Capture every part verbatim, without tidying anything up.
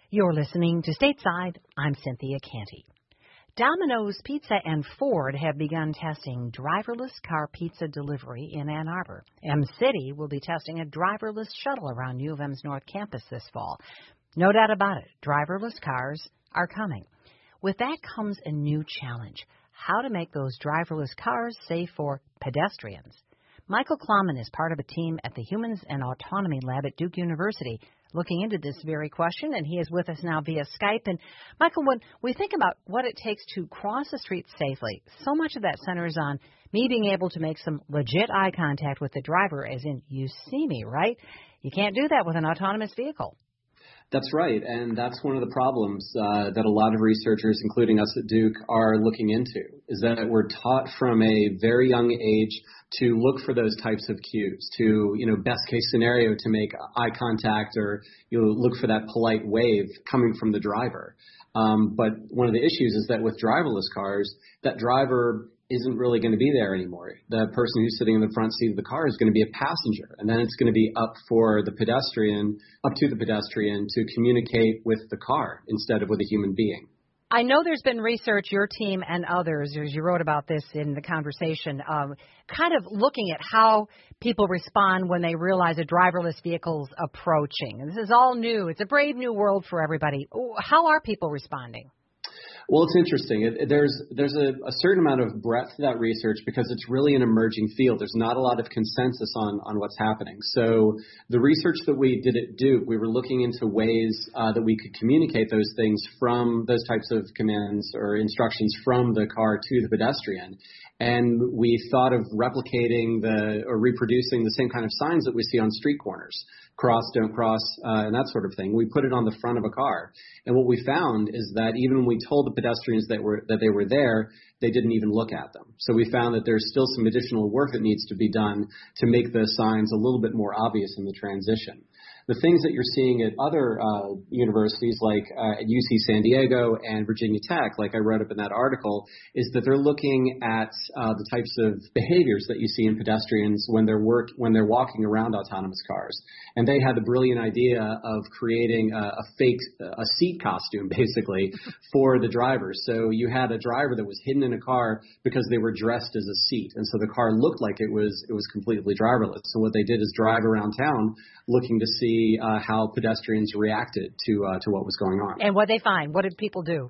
You're listening to Stateside. I'm Cynthia Canty. Domino's Pizza and Ford have begun testing driverless car pizza delivery in Ann Arbor. M-City will be testing a driverless shuttle around U of M's North Campus this fall. No doubt about it, driverless cars are coming. With that comes a new challenge: how to make those driverless cars safe for pedestrians. Michael Klommen is part of a team at the Humans and Autonomy Lab at Duke University looking into this very question, and he is with us now via Skype. And, Michael, when we think about what it takes to cross the street safely, so much of that centers on me being able to make some legit eye contact with the driver, as in, you see me, right? You can't do that with an autonomous vehicle. That's right, and that's one of the problems uh, that a lot of researchers, including us at Duke, are looking into, is that we're taught from a very young age to look for those types of cues, to, you know, best case scenario to make eye contact, or you know, look for that polite wave coming from the driver. Um, but one of the issues is that with driverless cars, that driver isn't really going to be there anymore. The person who's sitting in the front seat of the car is going to be a passenger, and then it's going to be up for the pedestrian, up to the pedestrian to communicate with the car instead of with a human being. I know there's been research, your team and others, as you wrote about this in the conversation, um, kind of looking at how people respond when they realize a driverless vehicle's approaching. And this is all new. It's a brave new world for everybody. How are people responding? Well, it's interesting. It, there's there's a, a certain amount of breadth to that research because it's really an emerging field. There's not a lot of consensus on, on what's happening. So the research that we did at Duke, we were looking into ways uh, that we could communicate those things from those types of commands or instructions from the car to the pedestrian. And we thought of replicating the or reproducing the same kind of signs that we see on street corners. Cross, don't cross, uh, and that sort of thing. We put it on the front of a car. And what we found is that even when we told the pedestrians that were that they were there, they didn't even look at them. So we found that there's still some additional work that needs to be done to make the signs a little bit more obvious in the transition. The things that you're seeing at other uh, universities like uh, at U C San Diego and Virginia Tech, like I wrote up in that article, is that they're looking at uh, the types of behaviors that you see in pedestrians when they're work when they're walking around autonomous cars. And they had the brilliant idea of creating a, a fake a seat costume, basically, for the drivers. So you had a driver that was hidden in a car because they were dressed as a seat, and so the car looked like it was it was completely driverless. So what they did is drive around town looking to see Uh, how pedestrians reacted to uh, to what was going on. And what they find? What did people do?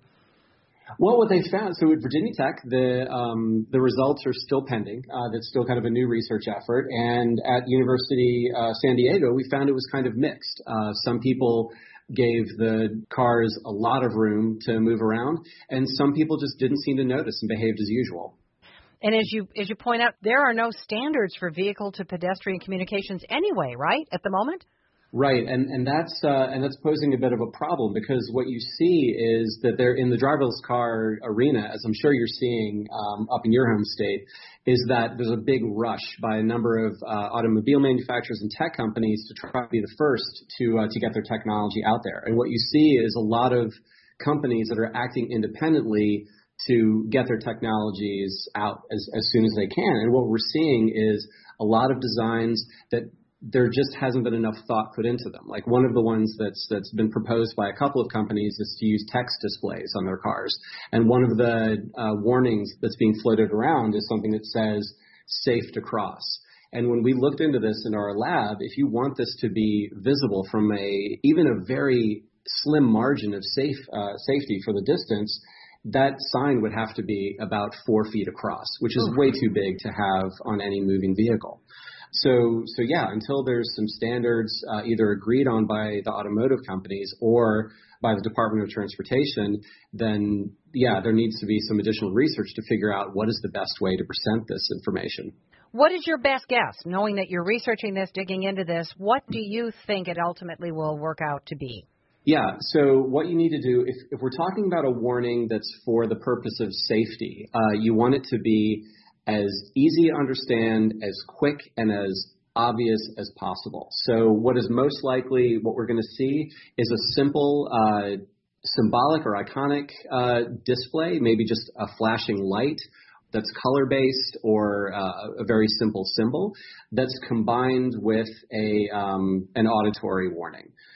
Well, what they found, so at Virginia Tech, the um, the results are still pending. Uh, that's still kind of a new research effort. And at University uh, San Diego, we found it was kind of mixed. Uh, some people gave the cars a lot of room to move around, and some people just didn't seem to notice and behaved as usual. And as you as you point out, there are no standards for vehicle to pedestrian communications anyway, right, at the moment? Right, and and that's uh, and that's posing a bit of a problem because what you see is that they're in the driverless car arena, as I'm sure you're seeing um, up in your home state, is that there's a big rush by a number of uh, automobile manufacturers and tech companies to try to be the first to uh, to get their technology out there. And what you see is a lot of companies that are acting independently to get their technologies out as, as soon as they can. And what we're seeing is a lot of designs that there just hasn't been enough thought put into them. Like one of the ones that's that's been proposed by a couple of companies is to use text displays on their cars. And one of the uh, warnings that's being floated around is something that says, safe to cross. And when we looked into this in our lab, if you want this to be visible from a even a very slim margin of safe uh, safety for the distance, that sign would have to be about four feet across, which is way too big to have on any moving vehicle. So, so yeah, until there's some standards uh, either agreed on by the automotive companies or by the Department of Transportation, then, yeah, there needs to be some additional research to figure out what is the best way to present this information. What is your best guess, knowing that you're researching this, digging into this? What do you think it ultimately will work out to be? Yeah, so what you need to do, if, if we're talking about a warning that's for the purpose of safety, uh, you want it to be as easy to understand, as quick, and as obvious as possible. So what is most likely what we're going to see is a simple uh, symbolic or iconic uh, display, maybe just a flashing light that's color-based or uh, a very simple symbol that's combined with a um, an auditory warning.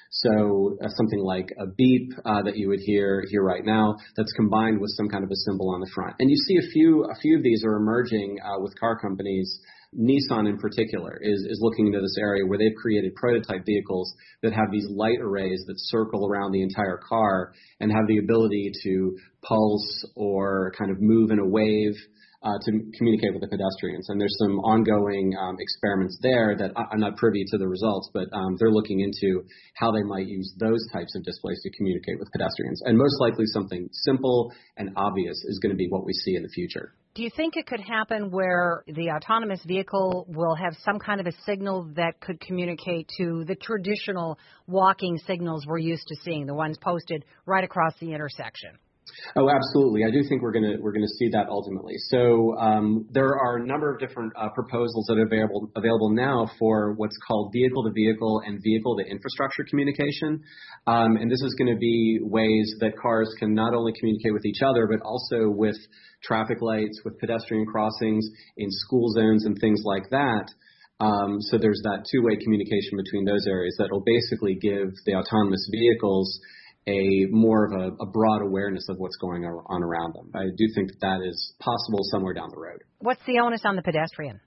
So uh, something like a beep uh, that you would hear here right now that's combined with some kind of a symbol on the front. And you see a few a few of these are emerging uh, with car companies. Nissan in particular is, is looking into this area where they've created prototype vehicles that have these light arrays that circle around the entire car and have the ability to pulse or kind of move in a wave uh, to communicate with the pedestrians. And there's some ongoing um, experiments there that I, I'm not privy to the results, but um, they're looking into how they might use those types of displays to communicate with pedestrians. And most likely something simple and obvious is going to be what we see in the future. Do you think it could happen where the autonomous vehicle will have some kind of a signal that could communicate to the traditional walking signals we're used to seeing, the ones posted right across the intersection? Oh, absolutely. I do think we're going to we're going to see that ultimately. So um, there are a number of different uh, proposals that are available available now for what's called vehicle-to-vehicle and vehicle-to-infrastructure communication. Um, and this is going to be ways that cars can not only communicate with each other, but also with traffic lights, with pedestrian crossings, in school zones, and things like that. Um, so there's that two-way communication between those areas that will basically give the autonomous vehicles a more of a, a broad awareness of what's going on around them. I do think that that is possible somewhere down the road. What's the onus on the pedestrian?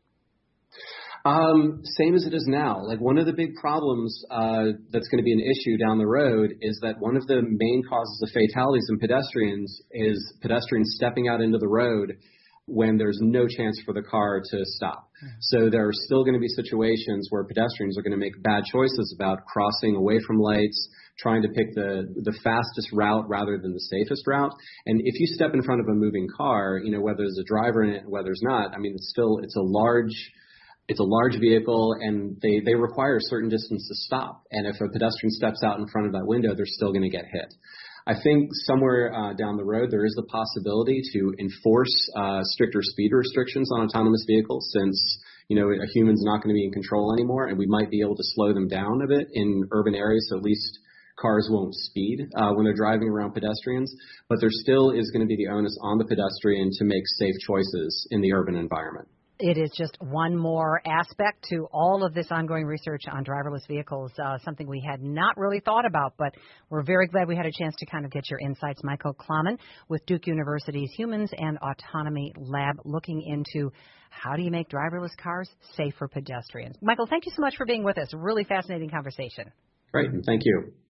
Um, same as it is now. Like one of the big problems uh, that's going to be an issue down the road is that one of the main causes of fatalities in pedestrians is pedestrians stepping out into the road when there's no chance for the car to stop. Mm-hmm. So there are still going to be situations where pedestrians are going to make bad choices about crossing away from lights, trying to pick the the fastest route rather than the safest route. And if you step in front of a moving car, you know, whether there's a driver in it, whether there's not, I mean, it's still, it's a large, it's a large vehicle and they, they require a certain distance to stop. And if a pedestrian steps out in front of that window, they're still going to get hit. I think somewhere uh, down the road, there is the possibility to enforce uh, stricter speed restrictions on autonomous vehicles since, you know, a human's not going to be in control anymore, and we might be able to slow them down a bit in urban areas, so at least cars won't speed uh, when they're driving around pedestrians. But there still is going to be the onus on the pedestrian to make safe choices in the urban environment. It is just one more aspect to all of this ongoing research on driverless vehicles, uh, something we had not really thought about, but we're very glad we had a chance to kind of get your insights. Michael Klaman with Duke University's Humans and Autonomy Lab, looking into how do you make driverless cars safe for pedestrians. Michael, thank you so much for being with us. Really fascinating conversation. Great, and thank you.